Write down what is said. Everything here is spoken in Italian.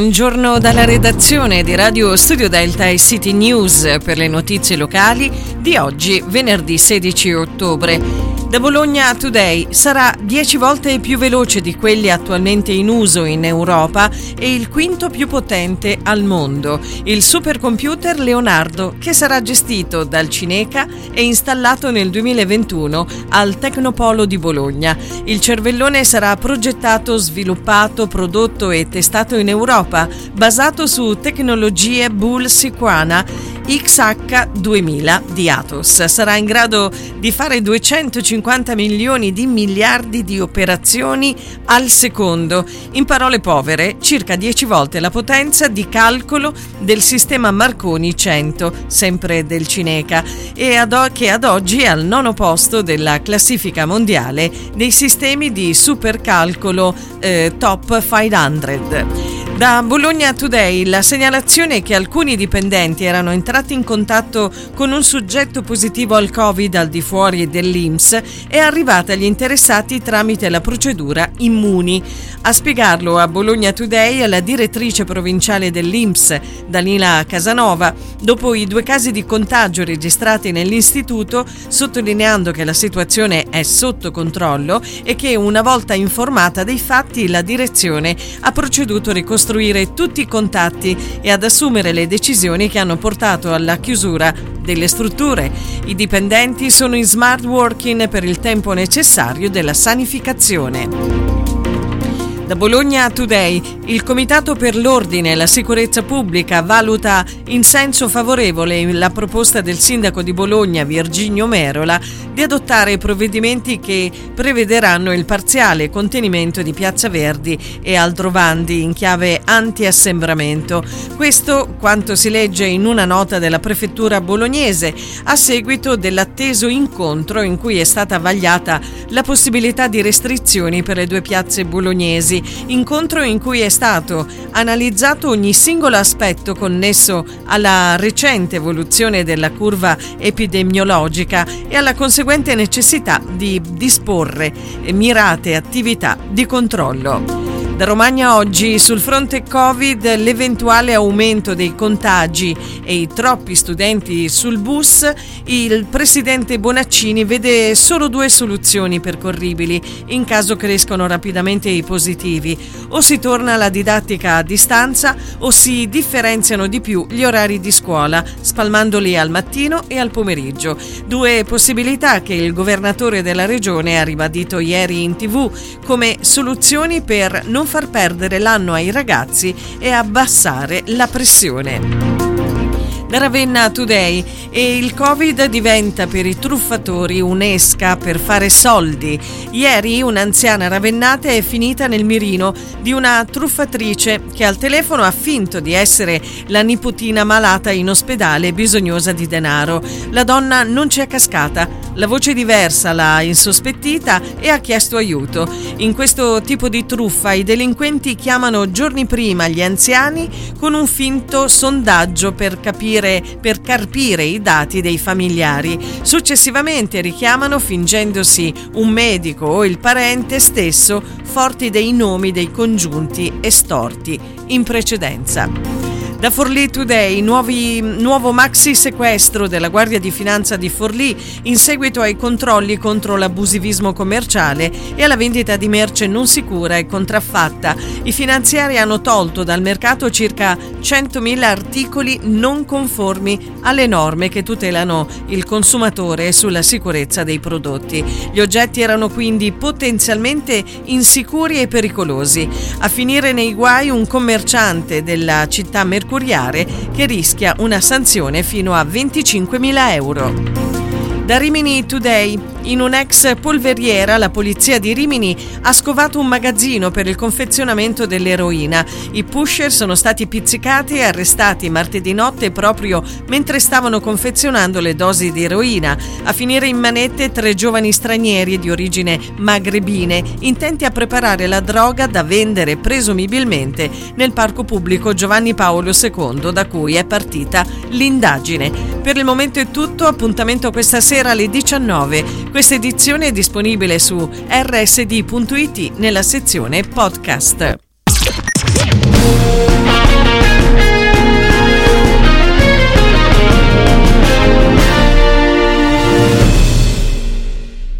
buongiorno dalla redazione di Radio Studio Delta e City News per le notizie locali di oggi, venerdì 16 ottobre. Da Bologna Today sarà 10 volte più veloce di quelli attualmente in uso in Europa e il quinto più potente al mondo. Il supercomputer Leonardo, che sarà gestito dal Cineca e installato nel 2021 al Tecnopolo di Bologna. Il cervellone sarà progettato, sviluppato, prodotto e testato in Europa, basato su tecnologie Bull-Sequana XH2000 di Atos. Sarà in grado di fare 250 milioni di miliardi di operazioni al secondo. In parole povere, circa 10 volte la potenza di calcolo del sistema Marconi 100, sempre del Cineca, e che ad oggi è al 9° posto della classifica mondiale dei sistemi di supercalcolo Top 500. Da Bologna Today la segnalazione è che alcuni dipendenti erano entrati in contatto con un soggetto positivo al Covid al di fuori dell'INPS è arrivata agli interessati tramite la procedura Immuni. A spiegarlo a Bologna Today la direttrice provinciale dell'INPS, Danila Casanova, dopo i 2 casi di contagio registrati nell'istituto, sottolineando che la situazione è sotto controllo e che una volta informata dei fatti la direzione ha proceduto a ricostruire tutti i contatti e ad assumere le decisioni che hanno portato alla chiusura delle strutture. I dipendenti sono in smart working per il tempo necessario della sanificazione. Da Bologna Today, il Comitato per l'Ordine e la Sicurezza Pubblica valuta in senso favorevole la proposta del sindaco di Bologna, Virginio Merola, di adottare provvedimenti che prevederanno il parziale contenimento di Piazza Verdi e Aldrovandi in chiave anti-assembramento. Questo quanto si legge in una nota della prefettura bolognese a seguito dell'atteso incontro in cui è stata vagliata la possibilità di restrizioni per le 2 piazze bolognesi. Incontro in cui è stato analizzato ogni singolo aspetto connesso alla recente evoluzione della curva epidemiologica e alla conseguente necessità di disporre mirate attività di controllo. Da Romagna oggi, sul fronte Covid, l'eventuale aumento dei contagi e i troppi studenti sul bus, il presidente Bonaccini vede solo 2 soluzioni percorribili in caso crescono rapidamente i positivi: o si torna alla didattica a distanza o si differenziano di più gli orari di scuola, spalmandoli al mattino e al pomeriggio. 2 possibilità che il governatore della regione ha ribadito ieri in TV come soluzioni per non far perdere l'anno ai ragazzi e abbassare la pressione. Da Ravenna Today, e il Covid diventa per i truffatori un'esca per fare soldi. Ieri un'anziana ravennata è finita nel mirino di una truffatrice che al telefono ha finto di essere la nipotina malata in ospedale e bisognosa di denaro. La donna non ci è cascata, la voce diversa l'ha insospettita e ha chiesto aiuto. In questo tipo di truffa i delinquenti chiamano giorni prima gli anziani con un finto sondaggio per carpire i dati dei familiari. Successivamente richiamano fingendosi un medico o il parente stesso, forti dei nomi dei congiunti estorti in precedenza. Da Forlì Today, nuovo maxi sequestro della Guardia di Finanza di Forlì in seguito ai controlli contro l'abusivismo commerciale e alla vendita di merce non sicura e contraffatta. I finanziari hanno tolto dal mercato circa 100.000 articoli non conformi alle norme che tutelano il consumatore sulla sicurezza dei prodotti. Gli oggetti erano quindi potenzialmente insicuri e pericolosi. A finire nei guai un commerciante della città mercuriale che rischia una sanzione fino a 25.000 euro. Da Rimini Today, in un'ex polveriera la polizia di Rimini ha scovato un magazzino per il confezionamento dell'eroina. I pusher sono stati pizzicati e arrestati martedì notte proprio mentre stavano confezionando le dosi di eroina. A finire in manette 3 giovani stranieri di origine magrebine intenti a preparare la droga da vendere presumibilmente nel parco pubblico Giovanni Paolo II, da cui è partita l'indagine. Per il momento è tutto, appuntamento questa sera alle 19. Questa edizione è disponibile su rsd.it nella sezione podcast.